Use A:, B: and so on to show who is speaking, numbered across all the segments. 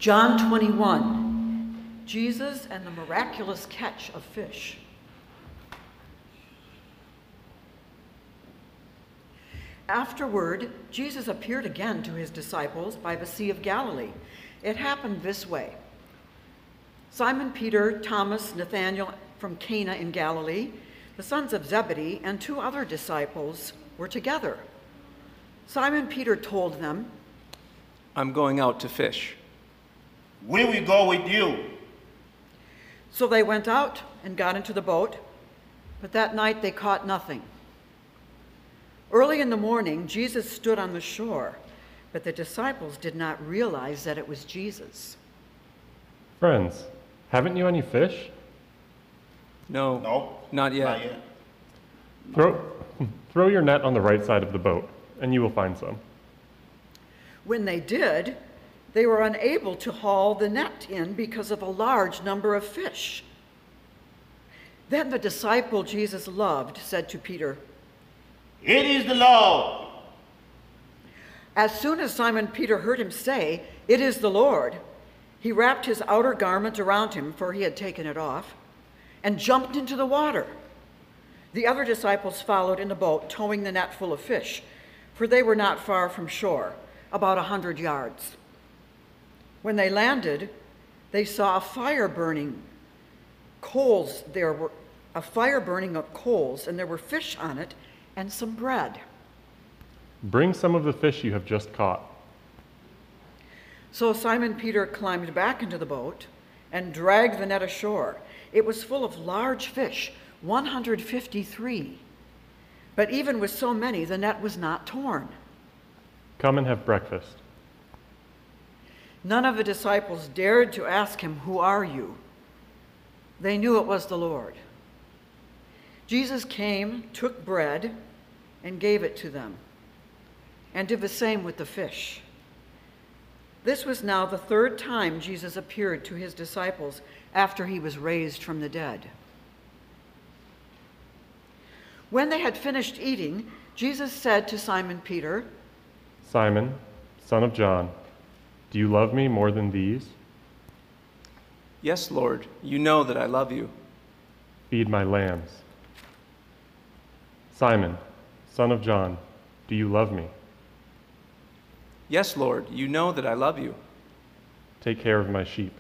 A: John 21, Jesus and the miraculous catch of fish. Afterward, Jesus appeared again to his disciples by the Sea of Galilee. It happened this way. Simon Peter, Thomas, Nathanael from Cana in Galilee, the sons of Zebedee, and two other disciples were together. Simon Peter told them,
B: "I'm going out to fish."
C: "We will go with you."
A: So they went out and got into the boat, but that night they caught nothing. Early in the morning, Jesus stood on the shore, but the disciples did not realize that it was Jesus.
D: "Friends, haven't you any fish?"
B: No, not yet.
D: Throw your net on the right side of the boat, and you will find some.
A: When they did, they were unable to haul the net in because of a large number of fish. Then the disciple Jesus loved said to Peter,
C: "It is the Lord."
A: As soon as Simon Peter heard him say, "It is the Lord," he wrapped his outer garment around him, for he had taken it off, and jumped into the water. The other disciples followed in the boat, towing the net full of fish, for they were not far from shore, about 100 yards. When they landed, they saw a fire burning of coals, and there were fish on it and some bread.
D: "Bring some of the fish you have just caught."
A: So Simon Peter climbed back into the boat and dragged the net ashore. It was full of large fish, 153. But even with so many, the net was not torn.
D: "Come and have breakfast."
A: None of the disciples dared to ask him, "Who are you?" They knew it was the Lord. Jesus came, took bread, and gave it to them, and did the same with the fish. This was now the third time Jesus appeared to his disciples after he was raised from the dead. When they had finished eating, Jesus said to Simon Peter,
D: "Simon, son of John, do you love me more than these?
B: "Yes, Lord, you know that I love you."
D: Feed my lambs." "Simon, son of John, do you love me?
B: "Yes, Lord, you know that I love you."
D: Take care of my sheep."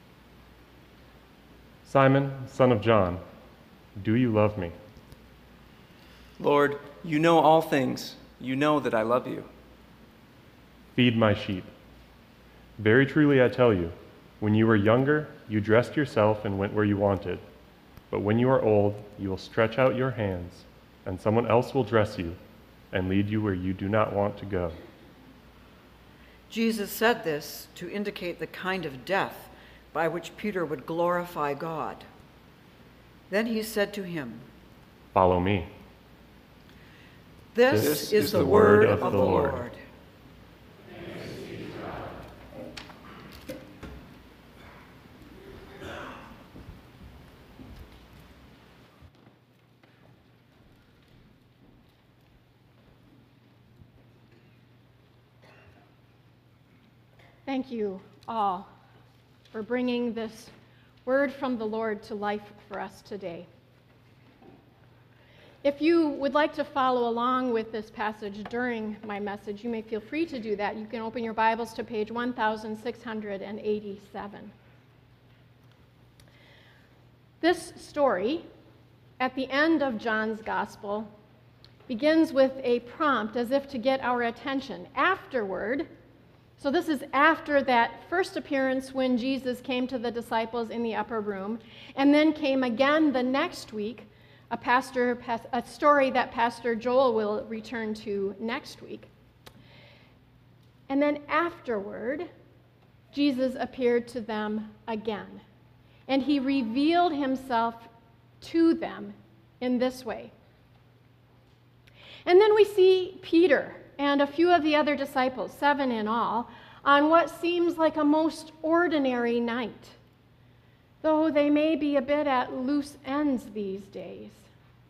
D: "Simon, son of John, do you love me?
B: "Lord, you know all things. You know that I love you."
D: Feed my sheep. Very truly I tell you, when you were younger, you dressed yourself and went where you wanted. But when you are old, you will stretch out your hands, and someone else will dress you and lead you where you do not want to go."
A: Jesus said this to indicate the kind of death by which Peter would glorify God. Then he said to him,
D: "Follow me."
A: This is the word of the Lord.
E: Thank you all for bringing this word from the Lord to life for us today. If you would like to follow along with this passage during my message, you may feel free to do that. You can open your Bibles to page 1687. This story, at the end of John's Gospel, begins with a prompt as if to get our attention. Afterward, so this is after that first appearance when Jesus came to the disciples in the upper room, and then came again the next week, a story that Pastor Joel will return to next week. And then afterward, Jesus appeared to them again, and he revealed himself to them in this way. And then we see Peter and a few of the other disciples, 7 in all, on what seems like a most ordinary night, though they may be a bit at loose ends these days.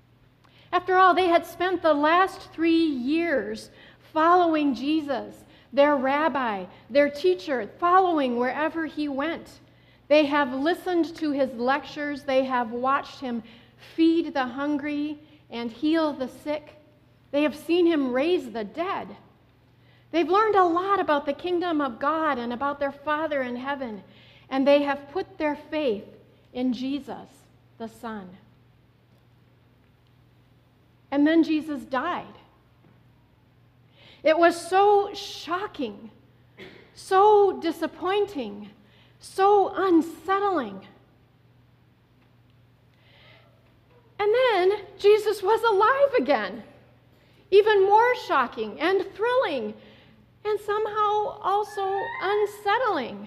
E: After all, they had spent the last 3 years following Jesus, their rabbi, their teacher, following wherever he went. They have listened to his lectures. They have watched him feed the hungry and heal the sick. They have seen him raise the dead. They've learned a lot about the kingdom of God and about their Father in heaven, and they have put their faith in Jesus, the Son. And then Jesus died. It was so shocking, so disappointing, so unsettling. And then Jesus was alive again. Even more shocking and thrilling, and somehow also unsettling.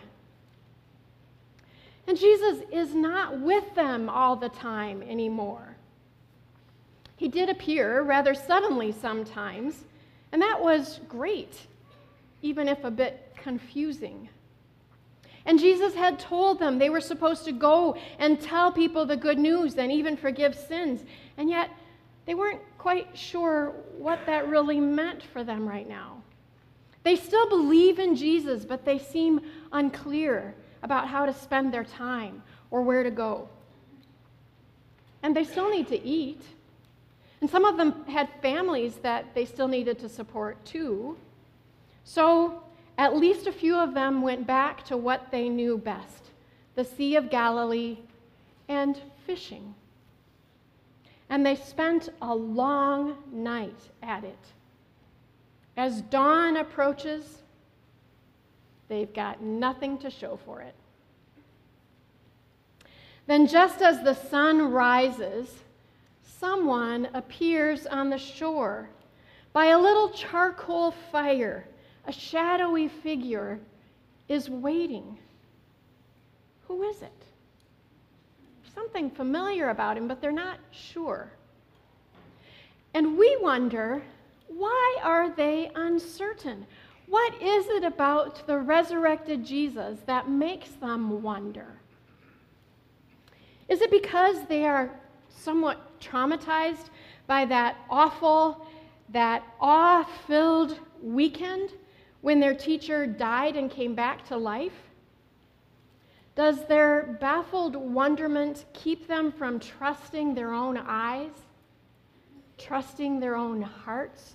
E: And Jesus is not with them all the time anymore. He did appear rather suddenly sometimes, and that was great, even if a bit confusing. And Jesus had told them they were supposed to go and tell people the good news and even forgive sins, and yet they weren't quite sure what that really meant for them right now. They still believe in Jesus, but they seem unclear about how to spend their time or where to go. And they still need to eat. And some of them had families that they still needed to support too. So at least a few of them went back to what they knew best, the Sea of Galilee and fishing. And they spent a long night at it. As dawn approaches, they've got nothing to show for it. Then just as the sun rises, someone appears on the shore. By a little charcoal fire, a shadowy figure is waiting. Who is it? Something familiar about him, but they're not sure. And we wonder, why are they uncertain? What is it about the resurrected Jesus that makes them wonder? Is it because they are somewhat traumatized by that awful, that awe-filled weekend when their teacher died and came back to life? Does their baffled wonderment keep them from trusting their own eyes, trusting their own hearts?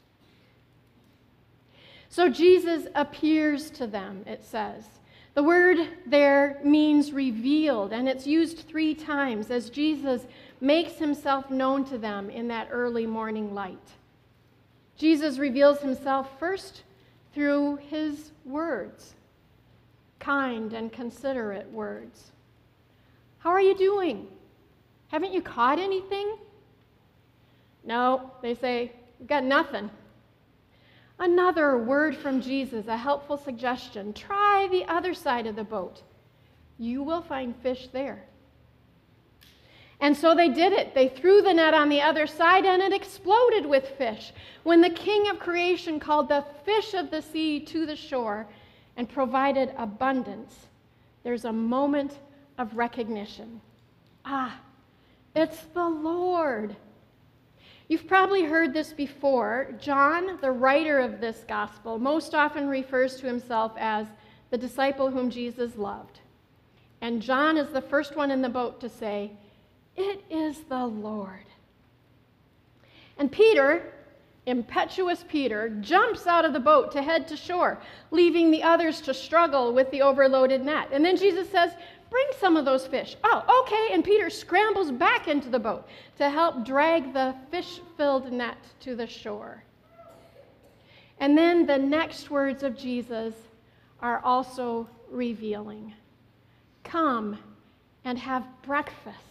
E: So Jesus appears to them, it says. The word there means revealed, and it's used 3 times as Jesus makes himself known to them in that early morning light. Jesus reveals himself first through his words, kind and considerate words. How are you doing? Haven't you caught anything? No, they say, we've got nothing. Another word from Jesus, a helpful suggestion. Try the other side of the boat. You will find fish there. And so they did it. They threw the net on the other side and it exploded with fish. When the King of creation called the fish of the sea to the shore and provided abundance, there's a moment of recognition. Ah, it's the Lord. You've probably heard this before. John, the writer of this gospel, most often refers to himself as the disciple whom Jesus loved. And John is the first one in the boat to say, "It is the Lord." And Peter, impetuous Peter, jumps out of the boat to head to shore, leaving the others to struggle with the overloaded net. And then Jesus says, "Bring some of those fish." "Oh, okay." And Peter scrambles back into the boat to help drag the fish-filled net to the shore. And then the next words of Jesus are also revealing. Come and have breakfast.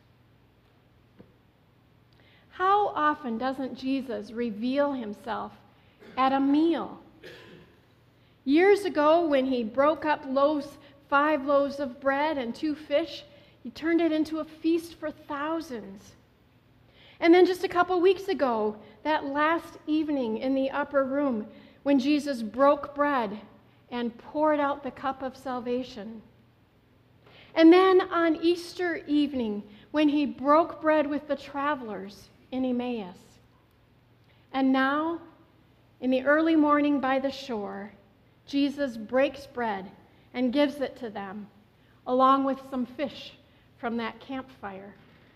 E: How often doesn't Jesus reveal himself at a meal? Years ago, when he broke up 5 loaves of bread and 2 fish, he turned it into a feast for thousands. And then just a couple weeks ago, that last evening in the upper room, when Jesus broke bread and poured out the cup of salvation. And then on Easter evening, when he broke bread with the travelers in Emmaus. And now, in the early morning by the shore, Jesus breaks bread and gives it to them, along with some fish from that campfire.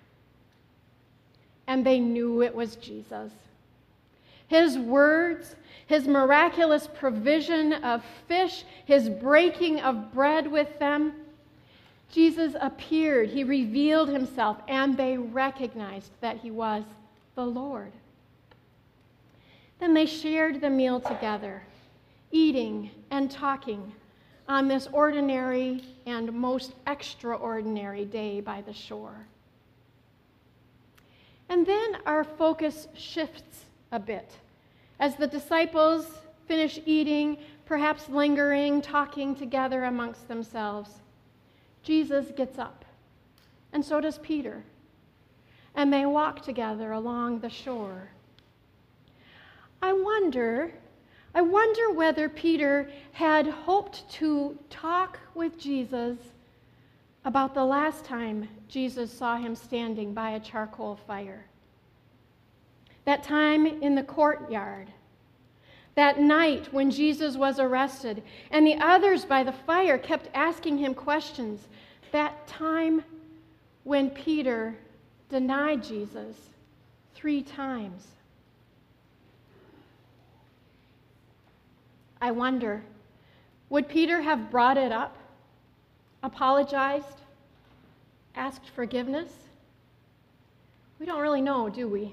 E: And they knew it was Jesus. His words, his miraculous provision of fish, his breaking of bread with them, Jesus appeared, he revealed himself, and they recognized that he was the Lord. Then they shared the meal together, eating and talking on this ordinary and most extraordinary day by the shore. And then our focus shifts a bit as the disciples finish eating, perhaps lingering, talking together amongst themselves. Jesus gets up, and so does Peter, and they walk together along the shore. I wonder whether Peter had hoped to talk with Jesus about the last time Jesus saw him standing by a charcoal fire. That time in the courtyard. That night when Jesus was arrested and the others by the fire kept asking him questions. That time when Peter denied Jesus 3 times. I wonder, would Peter have brought it up, apologized, asked forgiveness? We don't really know, do we?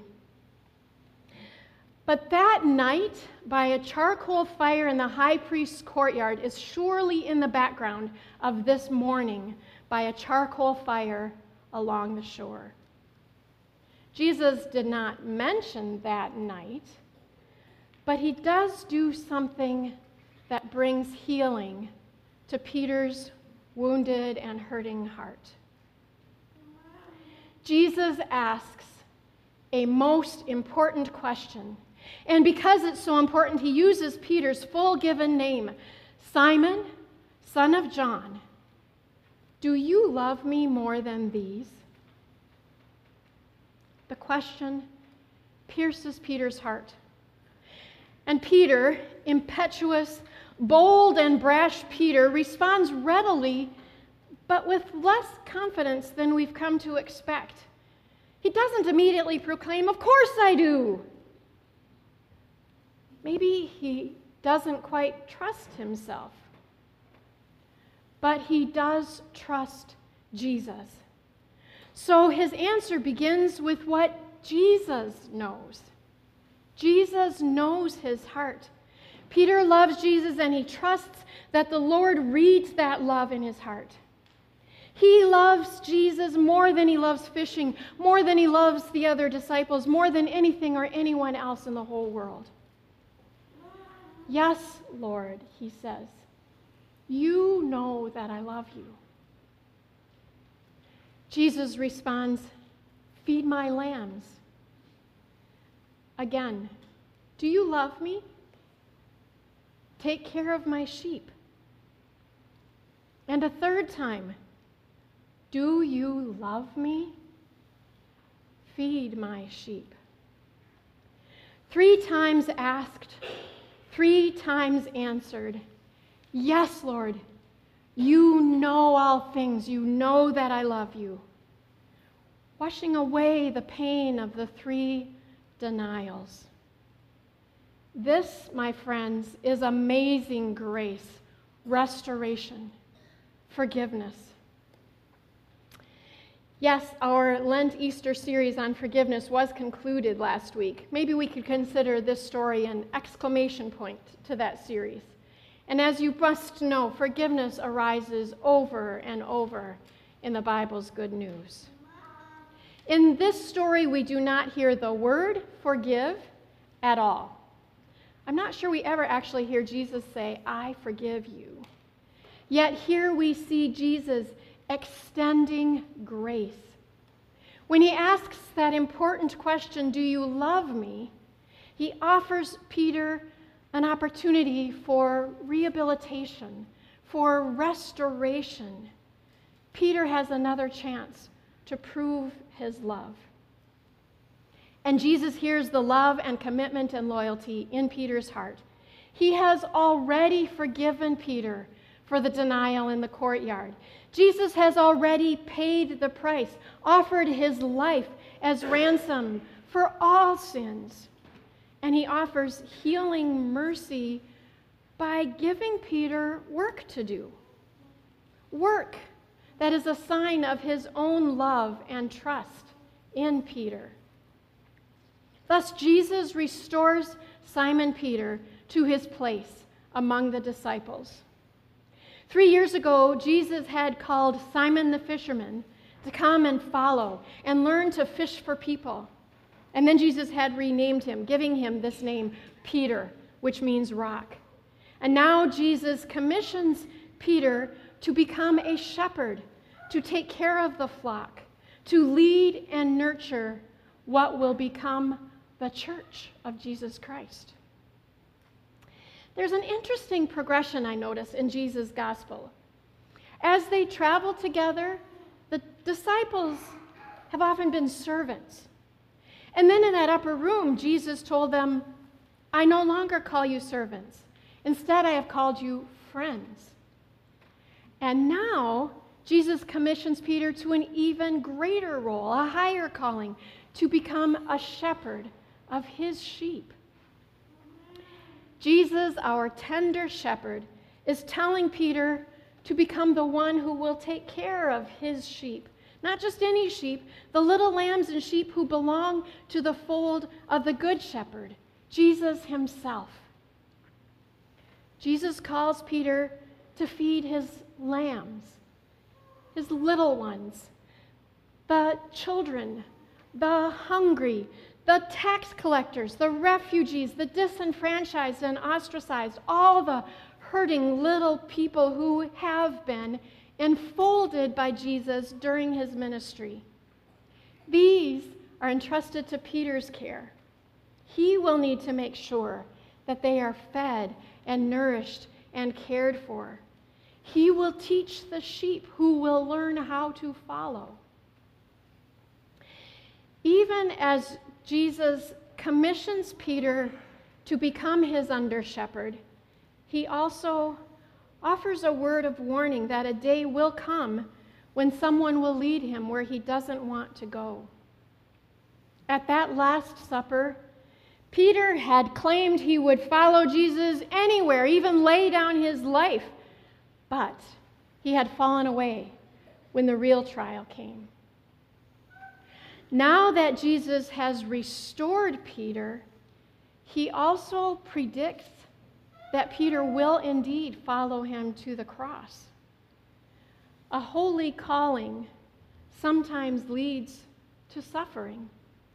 E: But that night, by a charcoal fire in the high priest's courtyard, is surely in the background of this morning by a charcoal fire along the shore. Jesus did not mention that night, but he does do something that brings healing to Peter's wounded and hurting heart. Jesus asks a most important question. And because it's so important, he uses Peter's full given name, Simon, son of John. Do you love me more than these? The question pierces Peter's heart. And Peter, impetuous, bold, and brash Peter, responds readily, but with less confidence than we've come to expect. He doesn't immediately proclaim, "Of course I do." Maybe he doesn't quite trust himself, but he does trust Jesus. So his answer begins with what Jesus knows. Jesus knows his heart. Peter loves Jesus, and he trusts that the Lord reads that love in his heart. He loves Jesus more than he loves fishing, more than he loves the other disciples, more than anything or anyone else in the whole world. "Yes, Lord," he says, "you know that I love you." Jesus responds, "Feed my lambs." Again, "Do you love me? Take care of my sheep." And a third time, "Do you love me? Feed my sheep." 3 times asked, 3 times answered, "Yes, Lord, you know all things. You know that I love you." Washing away the pain of the 3 denials. This, my friends, is amazing grace, restoration, forgiveness. Yes, our Lent-Easter series on forgiveness was concluded last week. Maybe we could consider this story an exclamation point to that series. And as you must know, forgiveness arises over and over in the Bible's good news. In this story, we do not hear the word forgive at all. I'm not sure we ever actually hear Jesus say, "I forgive you." Yet here we see Jesus extending grace. When he asks that important question, "Do you love me?" he offers Peter an opportunity for rehabilitation, for restoration. Peter has another chance to prove his love. And Jesus hears the love and commitment and loyalty in Peter's heart. He has already forgiven Peter for the denial in the courtyard. Jesus has already paid the price, offered his life as ransom for all sins. And he offers healing mercy by giving Peter work to do. Work that is a sign of his own love and trust in Peter. Thus, Jesus restores Simon Peter to his place among the disciples. 3 years ago, Jesus had called Simon the fisherman to come and follow and learn to fish for people. And then Jesus had renamed him, giving him this name, Peter, which means rock. And now Jesus commissions Peter to become a shepherd, to take care of the flock, to lead and nurture what will become the church of Jesus Christ. There's an interesting progression I notice in Jesus' gospel. As they travel together, the disciples have often been servants. And then in that upper room, Jesus told them, I no longer call you servants. Instead, I have called you friends. And now, Jesus commissions Peter to an even greater role, a higher calling, to become a shepherd of his sheep. Jesus, our tender shepherd, is telling Peter to become the one who will take care of his sheep. Not just any sheep, the little lambs and sheep who belong to the fold of the good shepherd, Jesus himself. Jesus calls Peter to feed his lambs, his little ones, the children, the hungry, the tax collectors, the refugees, the disenfranchised and ostracized, all the hurting little people who have been enfolded by Jesus during his ministry. These are entrusted to Peter's care. He will need to make sure that they are fed and nourished and cared for. He will teach the sheep who will learn how to follow. Even as Jesus commissions Peter to become his under-shepherd, he also offers a word of warning that a day will come when someone will lead him where he doesn't want to go. At that Last Supper, Peter had claimed he would follow Jesus anywhere, even lay down his life, but he had fallen away when the real trial came. Now that Jesus has restored Peter, he also predicts that Peter will indeed follow him to the cross. A holy calling sometimes leads to suffering.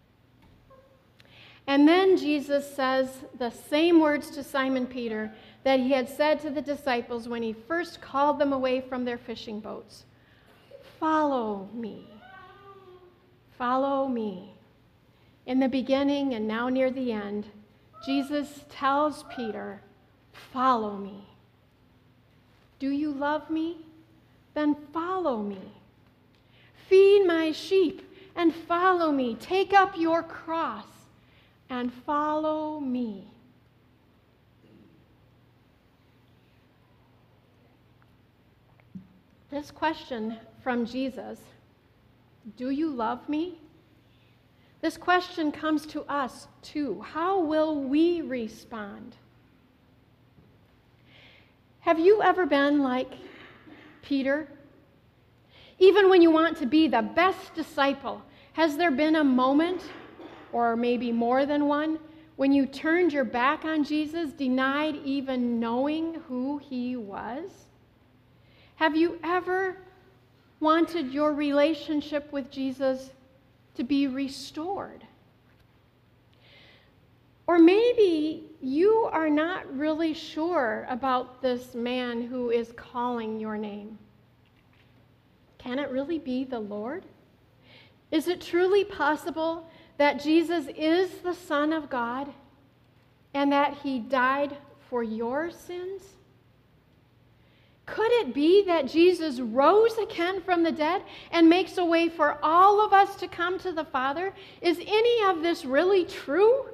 E: And then Jesus says the same words to Simon Peter that he had said to the disciples when he first called them away from their fishing boats. Follow me. Follow me. In the beginning and now near the end, Jesus tells Peter, follow me. Do you love me? Then follow me. Feed my sheep and follow me. Take up your cross and follow me. This question from Jesus, do you love me? This question comes to us too. How will we respond? Have you ever been like Peter? Even when you want to be the best disciple, has there been a moment, or maybe more than one, when you turned your back on Jesus, denied even knowing who he was? Have you ever wanted your relationship with Jesus to be restored? Or maybe you are not really sure about this man who is calling your name. Can it really be the Lord? Is it truly possible that Jesus is the Son of God and that he died for your sins? Could it be that Jesus rose again from the dead and makes a way for all of us to come to the Father? Is any of this really true?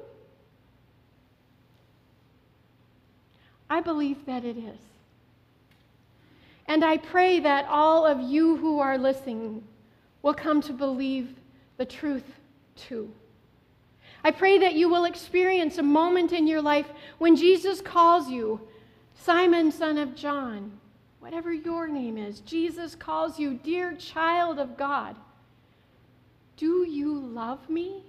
E: I believe that it is. And I pray that all of you who are listening will come to believe the truth too. I pray that you will experience a moment in your life when Jesus calls you, Simon, son of John, whatever your name is. Jesus calls you, dear child of God. Do you love me?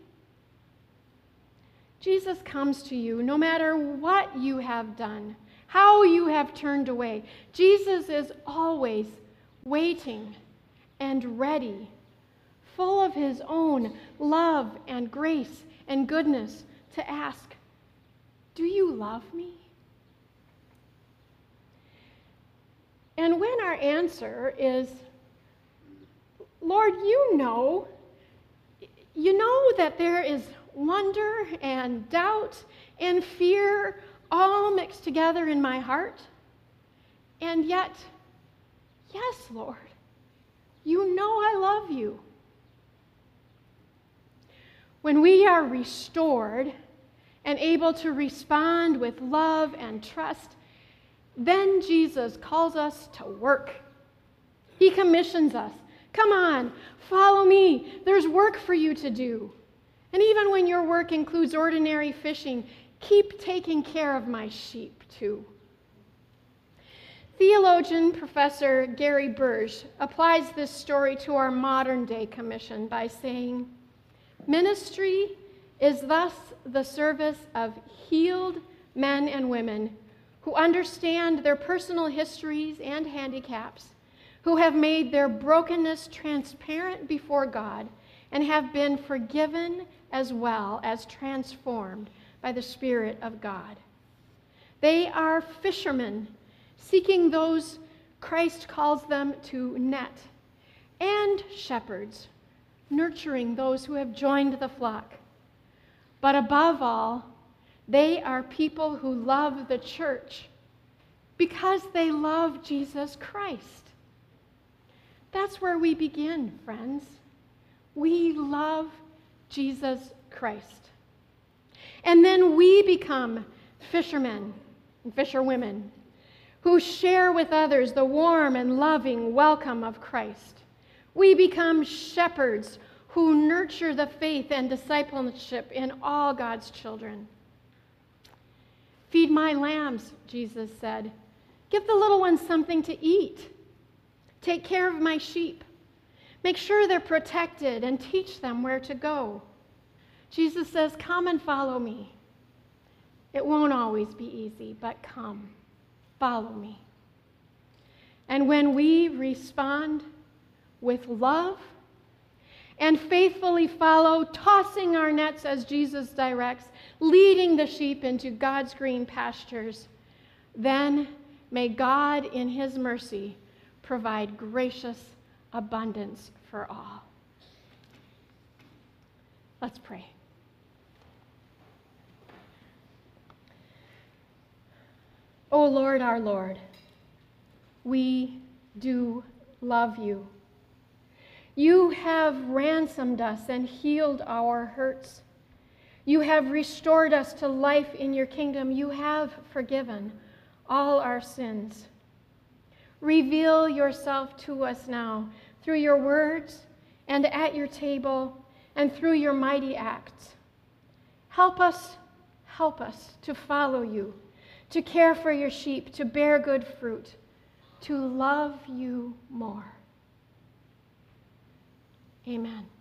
E: Jesus comes to you no matter what you have done, how you have turned away. Jesus is always waiting and ready, full of his own love and grace and goodness, to ask, do you love me? And when our answer is, Lord, you know that there is wonder and doubt and fear all mixed together in my heart, and yet, yes, Lord, you know I love you. When we are restored and able to respond with love and trust, then Jesus calls us to work. He commissions us. Come on, follow me. There's work for you to do. And even when your work includes ordinary fishing, keep taking care of my sheep too. Theologian Professor Gary Burge applies this story to our modern day commission by saying, ministry is thus the service of healed men and women who understand their personal histories and handicaps, who have made their brokenness transparent before God and have been forgiven as well as transformed by the Spirit of God. They are fishermen seeking those Christ calls them to net, and shepherds nurturing those who have joined the flock. But above all, they are people who love the church because they love Jesus Christ. That's where we begin, friends. We love Jesus Christ. And then we become fishermen and fisherwomen who share with others the warm and loving welcome of Christ. We become shepherds who nurture the faith and discipleship in all God's children. Feed my lambs, Jesus said. Give the little ones something to eat. Take care of my sheep. Make sure they're protected and teach them where to go. Jesus says, come and follow me. It won't always be easy, but come, follow me. And when we respond with love and faithfully follow, tossing our nets as Jesus directs, leading the sheep into God's green pastures, then may God in his mercy provide gracious abundance for all. Let's pray. O Lord, our Lord, we do love you. You have ransomed us and healed our hurts. You have restored us to life in your kingdom. You have forgiven all our sins. Reveal yourself to us now through your words and at your table and through your mighty acts. Help us to follow you, to care for your sheep, to bear good fruit, to love you more. Amen.